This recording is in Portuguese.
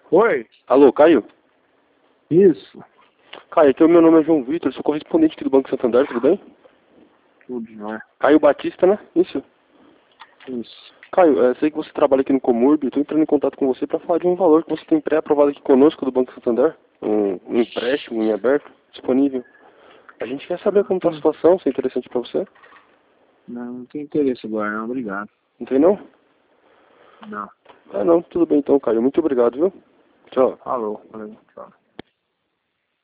Oi? Alô, Caio? Isso. Caio, aqui o meu nome é João Vitor, sou correspondente aqui do Banco Santander, tudo bem? Tudo jóia. Caio Batista, né? Isso. Isso. Caio, sei que você trabalha aqui no Comurb, estou entrando em contato com você para falar de um valor que você tem pré-aprovado aqui conosco do Banco Santander, um empréstimo em aberto, disponível. A gente quer saber como está a situação, se é interessante para você. Não tem interesse agora, não. Obrigado. Não tem não? Não. Ah não, tudo bem então, Caio. Muito obrigado, viu? Tchau. Falou. Valeu. Tchau.